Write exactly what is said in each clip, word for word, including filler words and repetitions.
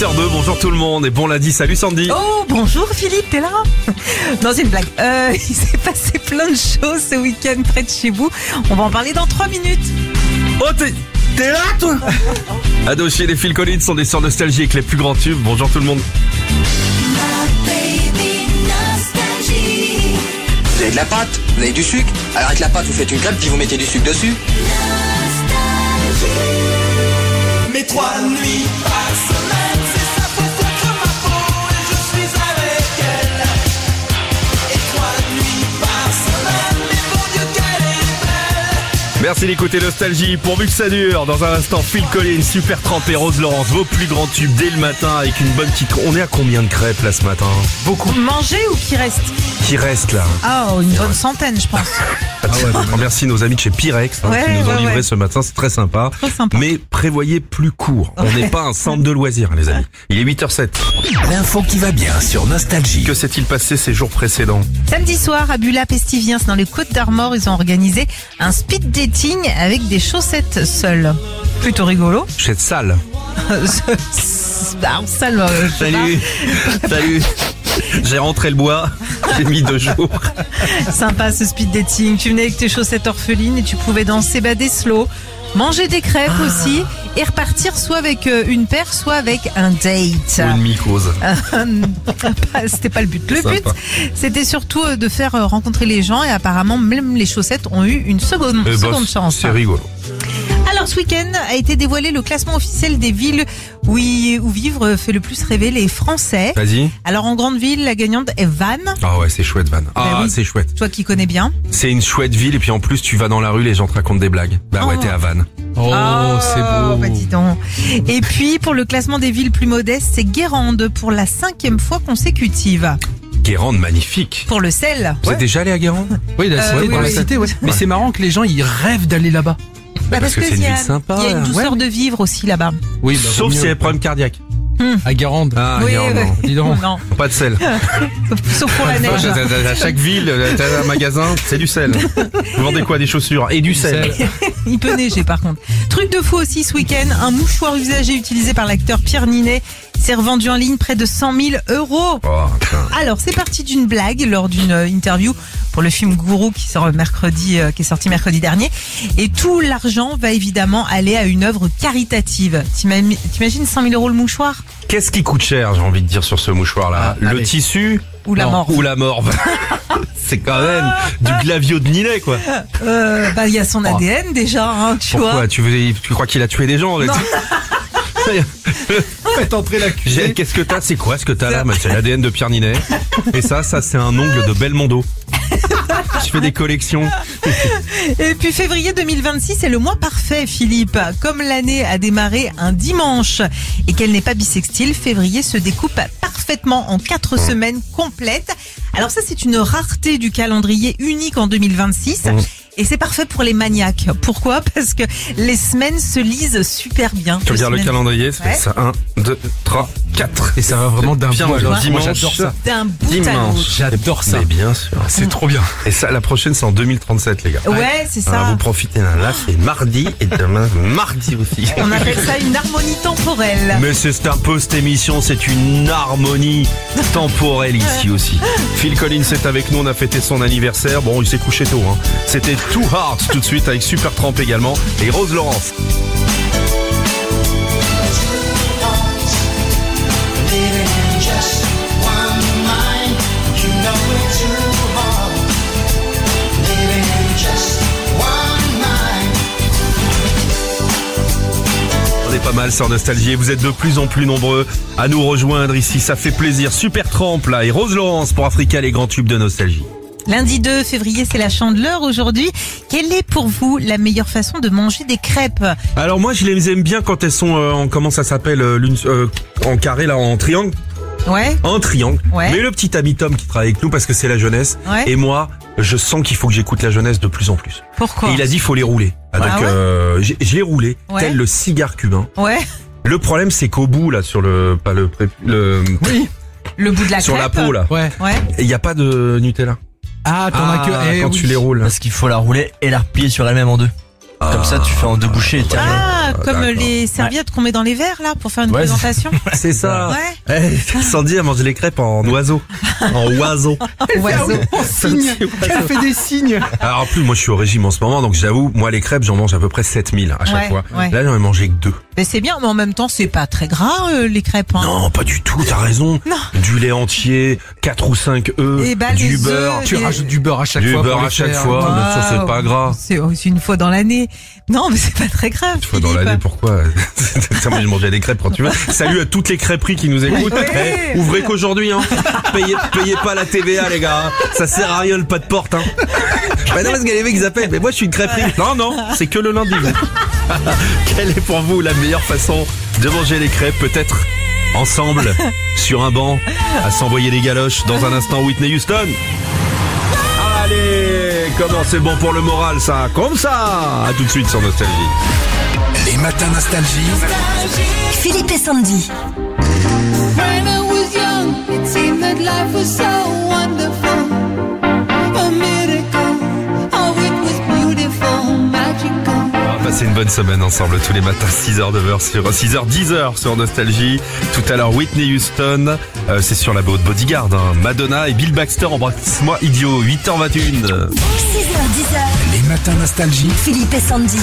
huit heures deux, bonjour tout le monde et bon lundi, salut Sandy. Oh, bonjour Philippe, t'es là? Non, c'est une blague. Euh, il s'est passé plein de choses ce week-end près de chez vous. On va en parler dans trois minutes. Oh, t'es, t'es là toi? Adochi et les Phil Collins sont des sur Nostalgie avec les plus grands tubes, bonjour tout le monde. Vous avez de la pâte, vous avez du sucre. Alors avec la pâte, vous faites une crêpe puis vous mettez du sucre dessus. Mes trois nuits par semaine, c'est ça pour contre ma peau et je suis avec elle. Et trois nuits par semaine, mais bon Dieu qu'elle est belle. Merci d'écouter Nostalgie, pourvu que ça dure. Dans un instant, Phil Collins, Super Tramp et Rose Laurence, vos plus grands tubes dès le matin avec une bonne petite... On est à combien de crêpes là ce matin? Beaucoup. Manger ou qui reste? Qui reste là? Oh, une bonne centaine, je pense. Ah ouais, on remercie nos amis de chez Pyrex hein, Ouais, qui nous ont ouais, livré ouais. ce matin, c'est très sympa. Très sympa. Mais prévoyez plus court. On n'est pas un centre de loisirs, les amis. Il est huit heures zéro sept. L'info qui va bien sur Nostalgie. Que s'est-il passé ces jours précédents? Samedi soir, à Bulat-Pestiviens, dans les Côtes d'Armor, ils ont organisé un speed dating avec des chaussettes seules. Plutôt rigolo. Chez Salle. Alors, ça, le- je sais Salut. Salut. J'ai rentré le bois. J'ai mis deux jours. pas. Sympa ce speed dating. Tu venais avec tes chaussettes orphelines et tu pouvais danser bader slow, manger des crêpes Ah. aussi et repartir soit avec euh, une paire, soit avec un date. Ou une mycose. Pas- C'était pas le but. Le Sympa. but, c'était surtout euh, de faire euh, rencontrer les gens et apparemment même les chaussettes ont eu une seconde, Eh ben, seconde chance. C'est rigolo. Alors ce week-end a été dévoilé le classement officiel des villes où, y- où vivre fait le plus rêver les Français. Vas-y. Alors en grande ville, la gagnante est Vannes. Ah ouais, c'est chouette, Van. Ah, Ben oui. c'est chouette. Toi qui connais bien. C'est une chouette ville et puis en plus, tu vas dans la rue, les gens te racontent des blagues. Bah ouais, Oh. t'es à Vannes. Oh, Oh, bah dis donc. Et puis pour le classement des villes plus modestes, c'est Guérande pour la cinquième fois consécutive. Guérande, magnifique. Pour le sel. Vous êtes déjà allé à Guérande? Oui, la Euh, cité, oui, dans la oui. cité, ouais. Mais c'est marrant que les gens, ils rêvent d'aller là-bas. Bah, parce que c'est une il y a- ville sympa, Il y a une là. douceur de vivre aussi là-bas. Oui, bah, Sauf vaut s'il y a mieux. des problèmes cardiaques. À Guérande. Ah, Oui, Guérande, oui. non. Dis donc. Non, Pas de sel. sauf pour la neige. À, à- à chaque ville, t'as un magasin, c'est du sel. Vous vendez quoi? Des chaussures et du sel. Il peut neiger par contre. Truc de fou aussi ce week-end, un mouchoir usagé utilisé par l'acteur Pierre Ninet s'est revendu en ligne près de cent mille euros. Oh, putain. Alors c'est parti d'une blague lors d'une euh, interview pour le film Gourou qui sort mercredi, euh, qui est sorti mercredi dernier. Et tout l'argent va évidemment aller à une œuvre caritative. T'imagines t'imagines cent mille euros le mouchoir? Qu'est-ce qui coûte cher, j'ai envie de dire, sur ce mouchoir-là? Ah, Le allez. tissu Ou la Non. mort? ou la morve? C'est quand même du glavio de Ninet, quoi. Euh, bah il y a son A D N déjà, hein, tu Pourquoi? vois. Tu, veux, tu crois qu'il a tué des gens? là Non. Faites entrer la J'ai- Qu'est-ce que t'as? C'est quoi ce que t'as là? Bah, c'est l'A D N de Pierre Ninet. Et ça, ça c'est un ongle de Belmondo. Je fais des collections. Et puis février deux mille vingt-six, c'est le mois parfait, Philippe. Comme l'année a démarré un dimanche et qu'elle n'est pas bissextile, février se découpe parfaitement en quatre semaines complètes. Alors ça, c'est une rareté du calendrier unique en deux mille vingt-six. Mmh. Et c'est parfait pour les maniaques. Pourquoi? Parce que les semaines se lisent super bien. Tu Les regardes le semaines- calendrier, ça fait Ouais. ça. un, deux, trois, quatre. Et ça va vraiment d'un Bien, bout à alors, l'autre. Moi, dimanche. j'adore ça. D'un bout à Dimanche. l'autre. J'adore ça. Mais bien sûr. C'est trop bien. Et ça, la prochaine, c'est en deux mille trente-sept, les gars. Ouais, c'est Alors, ça. vous profitez là. Là, c'est mardi et demain, mardi aussi. On appelle ça une harmonie temporelle. Mais c'est un peu cette émission, c'est une harmonie temporelle ici aussi. Phil Collins est avec nous, on a fêté son anniversaire. Bon, il s'est couché tôt. Hein. C'était Too Hard tout de suite avec Super Tramp également et Rose Laurence. Living in just one mind, you know it's too hard. Living in just one mind. On est pas mal sur Nostalgie et vous êtes de plus en plus nombreux à nous rejoindre ici. Ça fait plaisir. Super Tramp là et Rose Laurence pour Africa, les grands tubes de Nostalgie. Lundi deux février, c'est la Chandeleur aujourd'hui. Quelle est pour vous la meilleure façon de manger des crêpes? Alors moi, je les aime bien quand elles sont euh, en comment ça s'appelle euh, l'une euh, en carré là, en triangle. Ouais. En triangle. Ouais. Mais le petit ami Tom qui travaille avec nous parce que c'est la jeunesse. Ouais. Et moi, je sens qu'il faut que j'écoute la jeunesse de plus en plus. Pourquoi? Et il a dit faut les rouler. Ah, donc Ah ouais euh, j'ai- je l'ai roulé Ouais. tel le cigare cubain. Ouais. Le problème c'est qu'au bout là sur le pas le pré- le Oui. Le bout de la sur la crêpe. peau là, Ouais. Ouais. il y a pas de Nutella. Ah, t'en Ah, as que. eh quand oui. tu les roules. Parce qu'il faut la rouler et la replier sur elle-même en deux. Comme ça, tu fais en deux bouchées et terminé. Ah, comme d'accord. les serviettes qu'on met dans les verres là pour faire une Ouais, présentation. C'est ça. Ouais. Eh, Sandy a mangé les crêpes en oiseau. En oiseau. Oiseau. Signe. Elle fait des signes. Alors en plus, moi je suis au régime en ce moment, donc j'avoue, moi les crêpes, j'en mange à peu près sept mille à chaque Ouais, fois. ouais. Là, j'en ai mangé que deux. Mais c'est bien, mais en même temps, c'est pas très gras euh, les crêpes. Hein. Non, pas du tout, t'as raison. Non. Du lait entier, quatre ou cinq œufs, Et bah, du les beurre. œufs, Tu les- rajoutes du beurre à chaque Du fois. beurre pour à le chaque faire. fois. bien sûr, c'est Waouh. pas gras. C'est aussi une fois dans l'année. Non, mais c'est pas très grave. Une fois dans Philippe. l'année, pourquoi Ça, moi, je mangeais des crêpes quand tu veux. Salut à toutes les crêperies qui nous écoutent. Ouais. Eh, ouvrez qu'aujourd'hui, hein. Payez, payez pas la T V A, les gars. Ça sert à rien le pas de porte, hein. Bah non, parce que les mecs, ils appellent. Mais moi, je suis une crêperie. Non, non, c'est que le lundi. Quelle est pour vous la meilleure façon de manger les crêpes? Peut-être ensemble, sur un banc, à s'envoyer des galoches. Dans un instant, Whitney Houston. Allez, comment c'est bon pour le moral, ça. Comme ça. À tout de suite sur Nostalgie. Les matins nostalgie. Philippe et Sandy. When I was young, it seemed that life was so wonderful. A miracle, oh it was beautiful, magical. On va passer une bonne semaine ensemble tous les matins, six heures, neuf heures sur six heures, dix heures sur Nostalgie. Tout à l'heure, Whitney Houston, euh, c'est sur la boat Bodyguard, hein. Madonna et Bill Baxter, embrasse-moi idiot, huit heures vingt et une. six heures, dix heures. Les matins nostalgie. Philippe et Sandy.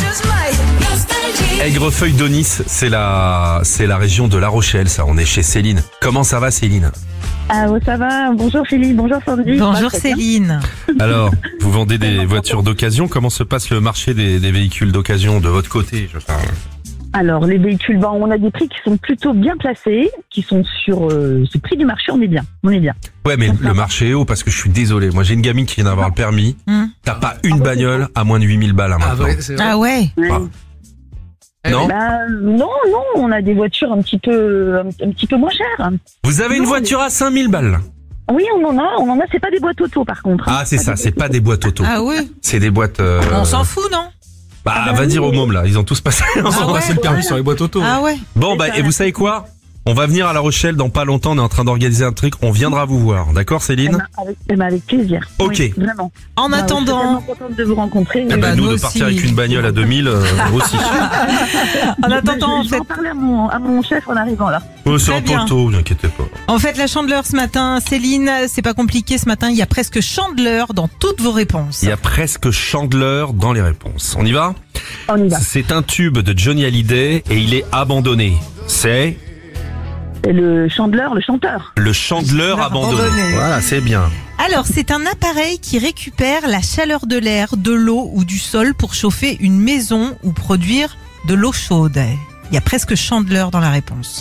Aigrefeuille d'Onis, c'est la, c'est la région de La Rochelle, ça. On est chez Céline. Comment ça va, Céline? Ah, ouais, ça va. Bonjour Philippe, bonjour Sandy. Bonjour Ça va, très bien. Céline. Alors, vous vendez des voitures d'occasion. Comment se passe le marché des, des véhicules d'occasion de votre côté, je parle? Alors, les véhicules, ben, on a des prix qui sont plutôt bien placés, qui sont sur euh, ce prix du marché, on est bien. On est bien. Ouais, mais le marché est haut parce que je suis désolé. Moi, j'ai une gamine qui vient d'avoir le permis. Hum. T'as pas une bagnole à moins de huit mille balles, hein, Ah maintenant. ouais, c'est vrai. Ah ouais. Ouais. Ah. Non? Ben, non, non, on a des voitures un petit peu, un, un petit peu moins chères. Vous avez une Non, voiture à cinq mille balles. Oui, on en a, on en a. C'est pas des boîtes auto, par contre. Ah, c'est ça, c'est pas des boîtes auto. Ah ouais. C'est des boîtes... euh, On s'en fout, non? Bah, Ah bah va oui, dire aux oui. mômes, là. Ils ont tous passé. On s'en Ah ouais. passe le permis sur les boîtes auto. Ah ouais. Bon, bah, et vous savez quoi? On va venir à La Rochelle dans pas longtemps. On est en train d'organiser un truc. On viendra vous voir. D'accord, Eh Céline? ben, avec, eh ben, avec plaisir. Ok. Oui, vraiment. En Ben, Je suis attendant, tellement contente de vous rencontrer. Eh ben, bah, nous, nous de aussi. partir avec une bagnole à deux mille, euh, aussi. en attendant, en je, je vais fait, en parler à mon, à mon chef en arrivant là. Oh, c'est Très en bien. poteau, vous inquiétez pas. en fait, la chandeleur ce matin, Céline, c'est pas compliqué ce matin. Il y a presque chandeleur dans toutes vos réponses. Il y a presque chandeleur dans les réponses. On y va? On y va. C'est un tube de Johnny Hallyday et il est abandonné. C'est Et le chandeleur, le chanteur. le chandeleur abandonné. Abandonné. Voilà, c'est bien. Alors, c'est un appareil qui récupère la chaleur de l'air, de l'eau ou du sol pour chauffer une maison ou produire de l'eau chaude. Il y a presque chandeleur dans la réponse.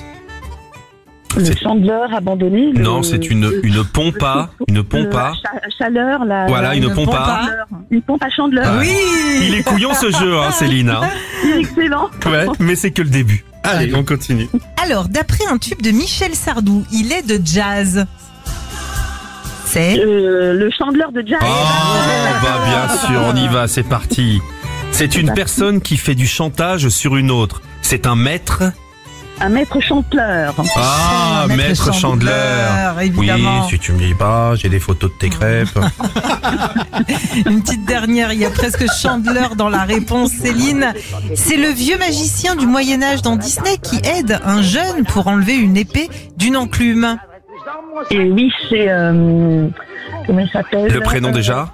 Le C'est- chandeleur abandonné. le- Non, c'est une, une pompe à, une pompe le- à. la cha- chaleur, la, Voilà, une une pompe pompe à. à. chandeleur. Une pompe à chandeleur. Ah. Oui. Il est couillon ce jeu, hein, Céline. Hein. Excellent. Ouais, mais c'est que le début. Allez, on continue. Alors, d'après un tube de Michel Sardou, il est de jazz. C'est Euh, le chandeleur de jazz. Oh, bah bien sûr, on y va, c'est parti. C'est une personne qui fait du chantage sur une autre. C'est un maître. Un maître chanteur. Ah, Maître maître chandeleur. chandeleur, évidemment. Oui, si tu me dis pas, j'ai des photos de tes crêpes. une petite dernière. Il y a presque chandeleur dans la réponse, Céline. C'est le vieux magicien du Moyen-Âge dans Disney qui aide un jeune pour enlever une épée d'une enclume. Et oui, c'est... Euh, comment il s'appelle Le prénom déjà?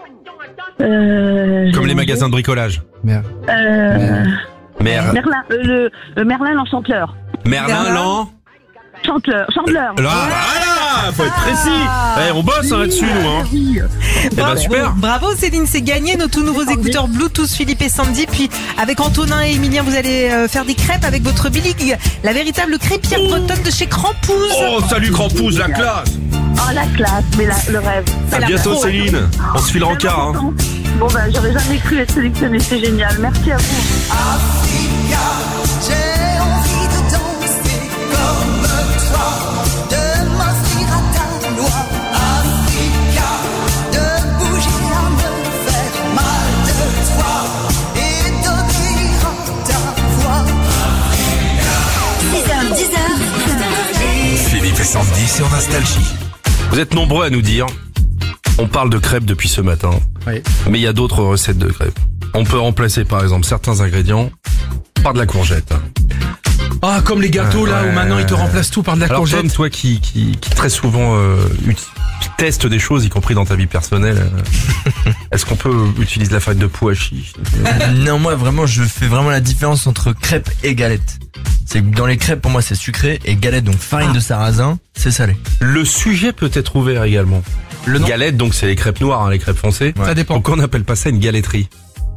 euh, Comme les j'ai- magasins de bricolage. Merde. Euh, Mer... Merlin, euh, le, le Merlin l'enchanteur. Merlin, Lan... Chanteur, chandeleur. Là, voilà, faut être précis. Eh, on bosse hein, là-dessus, nous. Hein. Oui. Eh ben, super. Bravo Céline, c'est gagné nos tout nouveaux écouteurs Bluetooth Philippe et Sandy. Puis avec Antonin et Emilien, vous allez euh, faire des crêpes avec votre Billy, la véritable crêpière bretonne de chez Crampouze. Oh, salut Crampouze, la classe. Oh, la classe, mais la, le rêve. À la bientôt, pro. Céline. On se file en quart. Hein. Bon, ben, j'aurais jamais cru être sélectionnée, c'est génial. Merci à vous. Africa, j'ai envie de danser comme toi, de m'inscrire à ta loi. Africa, de bouger à me faire mal de toi et d'obéir à ta voix. six heures, dix heures. Philippe et Sandy sur Nostalgie. Vous êtes nombreux à nous dire. On parle de crêpes depuis ce matin. Oui. Mais il y a d'autres recettes de crêpes. On peut remplacer par exemple certains ingrédients par de la courgette. Ah, comme les gâteaux là, Ouais. où maintenant ils te remplacent tout par de la Alors courgette. Tom, toi qui, qui, qui très souvent euh, ut- teste des choses, y compris dans ta vie personnelle, euh, est-ce qu'on peut utiliser la farine de pois chiche? Non, moi vraiment, je fais vraiment la différence entre crêpes et galettes. C'est que dans les crêpes, pour moi, c'est sucré et galette, donc farine de sarrasin, c'est salé. Le sujet peut être ouvert également. Le nom Galette, donc c'est les crêpes noires, hein, les crêpes foncées. Ça dépend. Pourquoi on n'appelle pas ça une galetterie?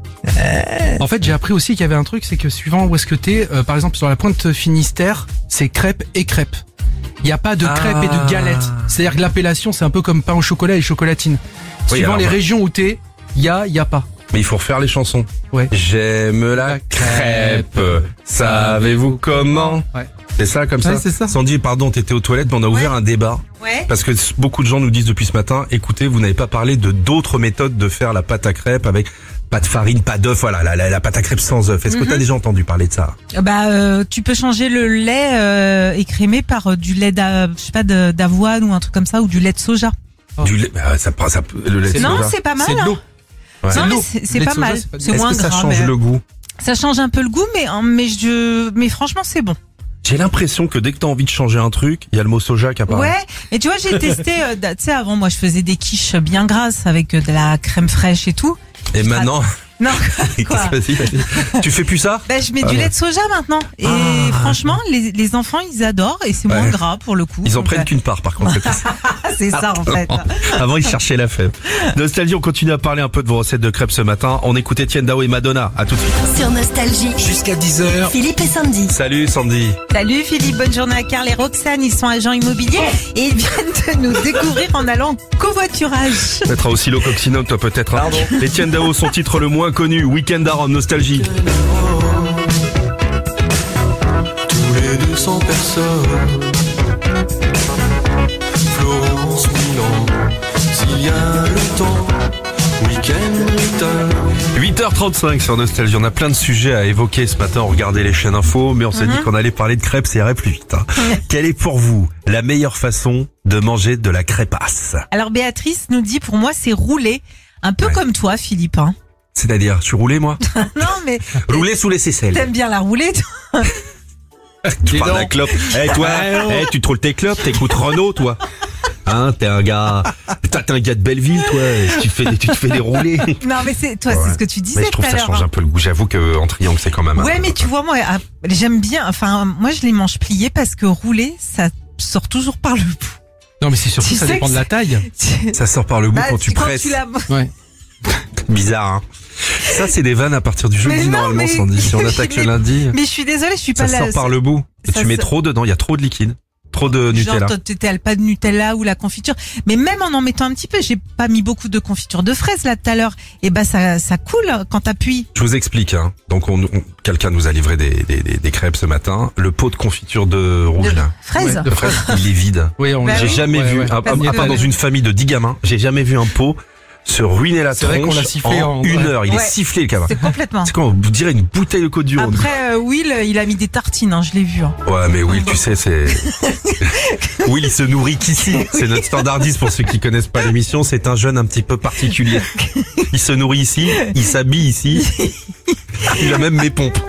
En fait, j'ai appris aussi qu'il y avait un truc, c'est que suivant où est-ce que t'es, euh, par exemple sur la pointe Finistère, c'est crêpes et crêpes. Il n'y a pas de crêpes et de galettes. C'est-à-dire que l'appellation, c'est un peu comme pain au chocolat et chocolatine. Oui, Suivant alors, les bah. régions où t'es, il y a, il y a pas. Mais il faut refaire les chansons. Ouais. J'aime la crêpe, savez-vous comment? Ouais. C'est ça comme ça, Ouais, c'est ça. Sandy, pardon, t'étais aux toilettes, mais on a ouvert un débat. Ouais. Parce que beaucoup de gens nous disent depuis ce matin, écoutez, vous n'avez pas parlé de d'autres méthodes de faire la pâte à crêpes avec pas de farine, pas d'œuf, voilà, la, la, la pâte à crêpes sans œuf. Est-ce que t'as déjà entendu parler de ça? Bah, euh, tu peux changer le lait euh, écrémé par euh, du lait d'a- je sais pas de- d'avoine ou un truc comme ça, ou du lait de soja. Oh. Du lait, bah, ça, ça, le lait de Non, soja. c'est pas mal. C'est de hein. l'eau. Ouais. Non, mais l'eau. c'est c'est Lait de pas soja, mal. c'est pas du- C'est Est-ce moins que ça gras. change mais- le goût? Ça change un peu le goût, mais hein, mais je, mais franchement, c'est bon. J'ai l'impression que dès que t'as envie de changer un truc, il y a le mot soja qui apparaît. Ouais. Et tu vois, j'ai testé. euh, tu sais, avant, moi, je faisais des quiches bien grasses avec euh, de la crème fraîche et tout. Et maintenant, Non, quoi. vas-y, vas-y. Tu fais plus ça? Ben, je mets Ah du ouais. lait de soja maintenant. Et Ah. franchement, les, les enfants, ils adorent et c'est moins Ouais. gras pour le coup. Ils en Donc, prennent euh, qu'une part, par contre. cette c'est ça, en fait. Avant, ils cherchaient la fève. Nostalgie, on continue à parler un peu de vos recettes de crêpes ce matin. On écoute Etienne Dao et Madonna. À tout de suite. Sur Nostalgie, Jusqu'à dix heures. Philippe et Sandy. Salut Sandy. Salut Philippe, bonne journée à Carl et Roxane. Ils sont agents immobiliers et ils viennent de nous découvrir en allant en covoiturage. Mettra aussi le coccinum, toi peut-être. Hein. Etienne Dao, son titre le moins connu, Weekend à Rome, Nostalgie. Tous les deux cents personnes. Florence, Milan, s'il y a le temps. Week-end return. huit heures trente-cinq sur Nostalgie. On a plein de sujets à évoquer ce matin. On regardait les chaînes info, mais on s'est dit qu'on allait parler de crêpes, ça irait plus vite. Hein. Quelle est pour vous la meilleure façon de manger de la crêpasse? Alors Béatrice nous dit, pour moi, c'est rouler. Un peu Ouais. comme toi, Philippe. Hein. C'est-à-dire, tu roulais moi? Non, mais Rouler sous les aisselles. t'aimes bien la rouler, toi. Tu parles de la clope. Eh toi, eh, tu te roules tes clopes, t'écoutes Renault, toi. Hein, t'es un gars, t'es un gars de Belleville, toi. Tu te fais, des- tu te fais dérouler. Non, mais c'est toi, Ouais. c'est ce que tu disais Mais je trouve tout que à ça l'heure. change un peu le goût. J'avoue que en triangle, c'est quand même. un- Ouais, mais tu vois, moi, ah, j'aime bien. Enfin, moi, je les mange pliés parce que rouler, ça sort toujours par le bout. Non, mais c'est surtout Tu ça sais dépend que de la c'est- taille. Ça sort par le bout Bah, quand tu presses. la- Ouais. Bizarre, hein. Ça, c'est des vannes à partir du jeudi, Mais non, normalement, mais- Sandy. Si on mais- attaque le lundi, Mais je suis désolée, je suis ça pas là. sort par le bout. Et ça tu mets se- trop dedans. Il y a trop de liquide. Trop de Nutella. Genre, t'étais pas de Nutella ou la confiture. Mais même en en mettant un petit peu, j'ai pas mis beaucoup de confiture de fraises là tout à l'heure. Et bah, ça, ça coule quand t'appuies. Je vous explique, hein. Donc, on, on- quelqu'un nous a livré des, des, des, des crêpes ce matin. Le pot de confiture de rouge, De là. fraises. Ouais, de De fraise, il est vide. Oui, on Bah l'a- J'ai oui. jamais Ouais, vu, ouais. à, à- Parce à que- part dans une famille de dix gamins, j'ai jamais vu un pot se ruiner la C'est vrai qu'on tronche l'a sifflé en en- une ouais. heure. Il est Ouais. sifflé, le gamin. C'est complètement. C'est quoi, vous direz une bouteille de Côte du Rhône. Après, euh, Will, il a mis des tartines, hein, je l'ai vu. Hein. Ouais, mais Will, tu sais, c'est... Will, il se nourrit qu'ici. C'est notre standardiste pour ceux qui connaissent pas l'émission. C'est un jeune un petit peu particulier. Il se nourrit ici, il s'habille ici. Il a même mes pompes.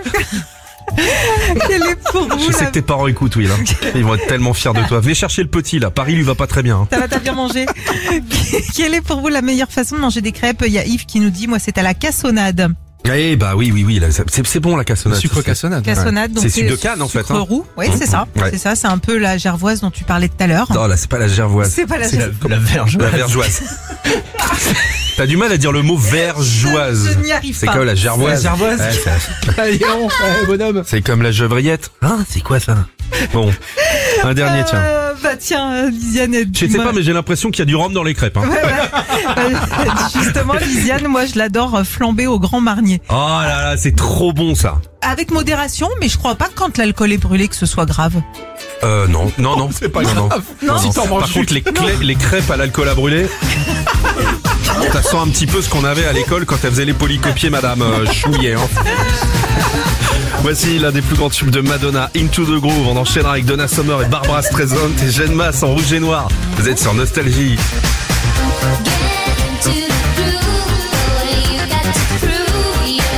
Quelle est pour vous Je sais la- que tes parents écoutent, Will. Hein. Ils vont être tellement fiers de toi. Venez chercher le petit, là. Paris lui va pas très bien. Hein. Ça va, t'as bien mangé. Quelle est pour vous la meilleure façon de manger des crêpes? Il y a Yves qui nous dit, moi, c'est à la cassonade. Eh bah oui, oui, oui. là, C'est c'est bon, la cassonade. Sucre C'est- cassonade. Cassonade, donc C'est sucre de canne, en fait, sucre hein. roux. Oui, c'est ça. Ouais. C'est ça. C'est un peu la gervoise dont tu parlais tout à l'heure. Non, là, c'est pas la gervoise. C'est pas la C'est gervoise. La verge. La vergeoise. T'as du mal à dire le mot vergeoise. Je- je n'y arrive C'est pas. comme la gervoise. La gervoise. Ouais, c'est- Allez, on, ouais, bonhomme. c'est comme la gevrillette. Hein, c'est quoi ça? Bon, un dernier, tiens. Euh, bah tiens, euh, Lisiane. Je sais pas, mais j'ai l'impression qu'il y a du rhum dans les crêpes. Hein. Euh, Justement, Lisiane, moi, je l'adore euh, flambée au Grand Marnier. Oh là là, c'est trop bon ça. Avec modération, mais je crois pas que quand l'alcool est brûlé que ce soit grave. Euh, non, non, non. C'est pas non, non. grave. Non. Si t'en manges Par contre, les, clé- les crêpes à l'alcool à brûler, ça sent un petit peu ce qu'on avait à l'école quand elle faisait les polycopiés, Madame euh, Chouillet. Hein. Voici l'un des plus grands tubes de Madonna, Into the Groove. On enchaînera avec Donna Summer et Barbara Streisand et Jeanne Masse en rouge et noir. Vous êtes sur Nostalgie. Get into the groove, you got to prove you're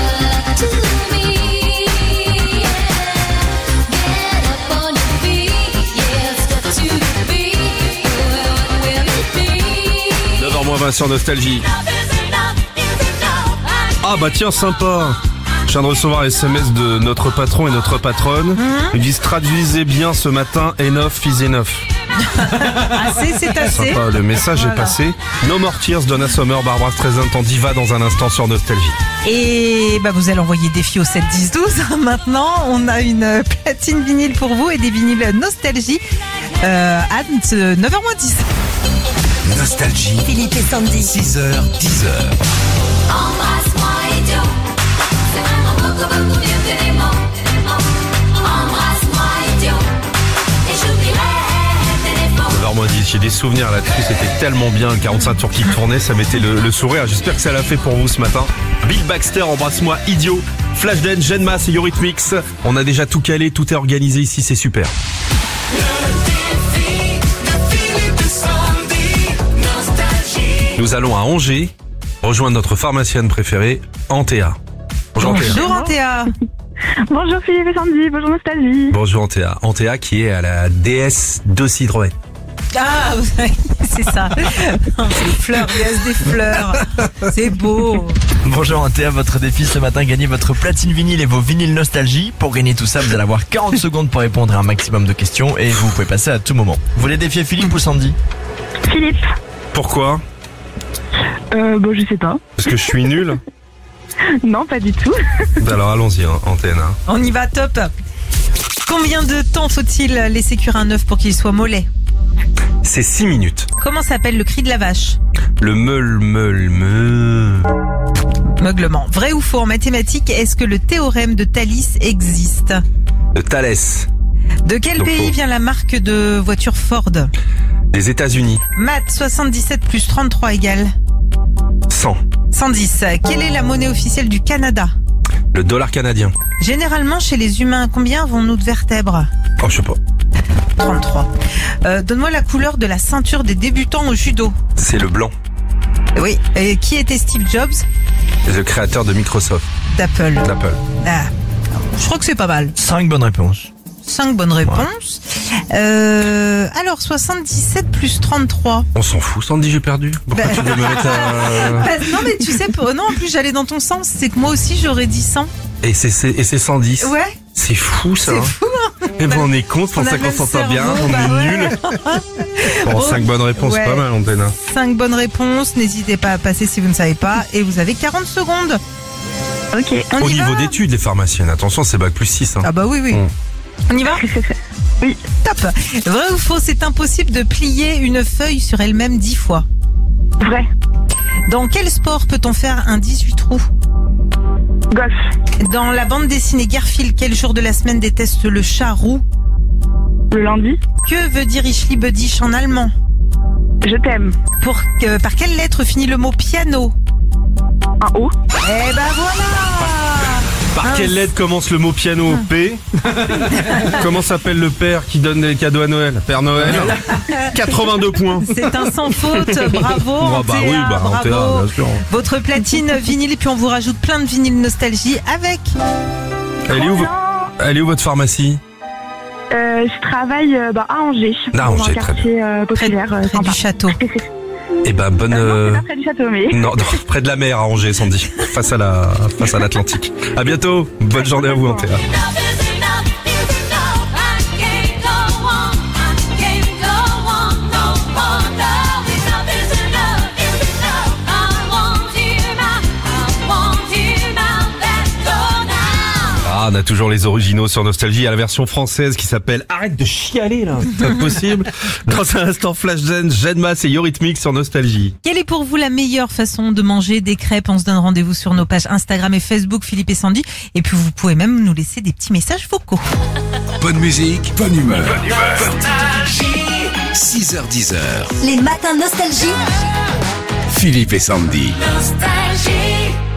Gemma sur Nostalgie. Ah bah tiens, sympa. Je viens de recevoir un S M S de notre patron et notre patronne. Ils disent traduisez bien ce matin, enough is enough. Assez, c'est assez. Sympa, le message Voilà. est passé. No More Tears, Donna Summer, Barbara Streisand en diva dans un instant sur Nostalgie. Et bah vous allez envoyer des filles au sept dix douze. Maintenant, on a une platine vinyle pour vous et des vinyles Nostalgie euh, à neuf heures moins dix. Nostalgie, Philippe et Sandy. six heures, dix heures. Embrasse-moi, idiot. C'est vraiment beaucoup, beaucoup mieux que les mots. Embrasse-moi, idiot. Et j'oublierai tes défauts. neuf heures moins dix, j'ai des souvenirs là-dessus, c'était tellement bien, le quarante-cinq tours qui tournait, ça mettait le, le sourire. J'espère que ça l'a fait pour vous ce matin. Bill Baxter, Embrasse-moi, Idiot, Flashdance, Genmas et Eurythmics. On a déjà tout calé, tout est organisé ici, c'est super. Nous allons à Angers rejoindre notre pharmacienne préférée, Antea. Bonjour Antea. Bonjour Antea. Bonjour Philippe et Sandy, bonjour Nostalgie. Bonjour Antea. Antea qui est à la déesse de Citroën. Ah, c'est ça. Des fleurs, il reste des fleurs. C'est beau. Bonjour Antea, votre défi ce matin, gagnez votre platine vinyle et vos vinyles Nostalgie. Pour gagner tout ça, vous allez avoir quarante secondes pour répondre à un maximum de questions et vous pouvez passer à tout moment. Vous voulez défier Philippe ou Sandy? Philippe. Pourquoi? Euh, bon, je sais pas. Parce que je suis nul? Non, pas du tout. Alors allons-y, hein, Antenne. hein. On y va, top. Combien de temps faut-il laisser cuire un œuf pour qu'il soit mollet? C'est six minutes. Comment s'appelle le cri de la vache? Le meul, meul, meul. Meuglement. Vrai ou faux en mathématiques, est-ce que le théorème de Thalès existe? De Thalès. De quel Donc pays faux. vient la marque de voiture Ford? Des États-Unis. Maths, soixante-dix-sept plus trente-trois égale cent. cent dix. Quelle est la monnaie officielle du Canada? Le dollar canadien. Généralement, chez les humains, combien avons-nous de vertèbres? Oh, je sais pas. trente-trois. Euh, donne-moi la couleur de la ceinture des débutants au judo. C'est le blanc. Oui. Et qui était Steve Jobs? Le créateur de Microsoft. D'Apple. D'Apple. Ah, je crois que c'est pas mal. cinq bonnes réponses. Cinq bonnes réponses. Euh, alors, soixante-dix-sept plus trente-trois. On s'en fout, Sandy, j'ai perdu. Pourquoi Bah- tu veux me mettre à... Bah, non, mais tu sais, pour- non, en plus, j'allais dans ton sens. C'est que moi aussi, j'aurais dit cent. Et c'est, c'est, et c'est cent dix. Ouais, C'est fou, ça. c'est hein. fou. Eh ben, on est con, c'est pour On a ça le qu'on même s'entend bien. cerveau, On bah est ouais. nuls. Bon, Bon, cinq bonnes réponses, ouais. pas mal, Antenne. Cinq bonnes réponses. N'hésitez pas à passer si vous ne savez pas. Et vous avez quarante secondes. Ok. On Au y niveau va d'études, les pharmaciennes, attention, c'est bac plus six. Hein. Ah bah oui, oui. Mm. On y va? Oui. Top. Vrai ou faux, c'est impossible de plier une feuille sur elle-même dix fois. Vrai. Dans quel sport peut-on faire un dix-huit trous? Golf. Dans la bande dessinée Garfield, quel jour de la semaine déteste le chat roux? Le lundi. Que veut dire Ich liebe dich en allemand? Je t'aime. Pour que, par quelle lettre finit le mot piano? Un O. Eh ben voilà. Par Ah, quelle lettre commence le mot piano? P. Comment s'appelle le père qui donne des cadeaux à Noël? Père Noël. quatre-vingt-deux points. C'est un sans faute, bravo. Ah bah Antea, oui, bah bravo. Antea, bien sûr. Votre platine vinyle, et puis on vous rajoute plein de vinyles Nostalgie avec. Elle est où, vo- elle est où votre pharmacie? Euh, je travaille euh, bah, à Angers. Ah, dans Angers, un très quartier euh, Près, populaire. euh, près sympa. du château. Eh ben, bonne... Euh, non, euh, c'est pas près du château, mais... Non, non, près de la mer à Angers, Sandy. Face à la, face à l'Atlantique. À bientôt. Bonne journée à vous, Antea. Love is enough, is enough. I can't go on, I can't go on no more. Love is enough, is enough, is enough. I want you now, I want you now. Let's go now. Ah, on a toujours les originaux sur Nostalgie. Il y a la version française qui s'appelle Arrête de chialer, là. C'est pas possible. Dans un instant, Flashdance, Genmas et Eurythmics sur Nostalgie. Quelle est pour vous la meilleure façon de manger des crêpes? On se donne rendez-vous sur nos pages Instagram et Facebook, Philippe et Sandy. Et puis vous pouvez même nous laisser des petits messages vocaux. Bonne musique, bonne humeur. six heures, dix heures. Les matins Nostalgie. Philippe et Sandy. Nostalgie.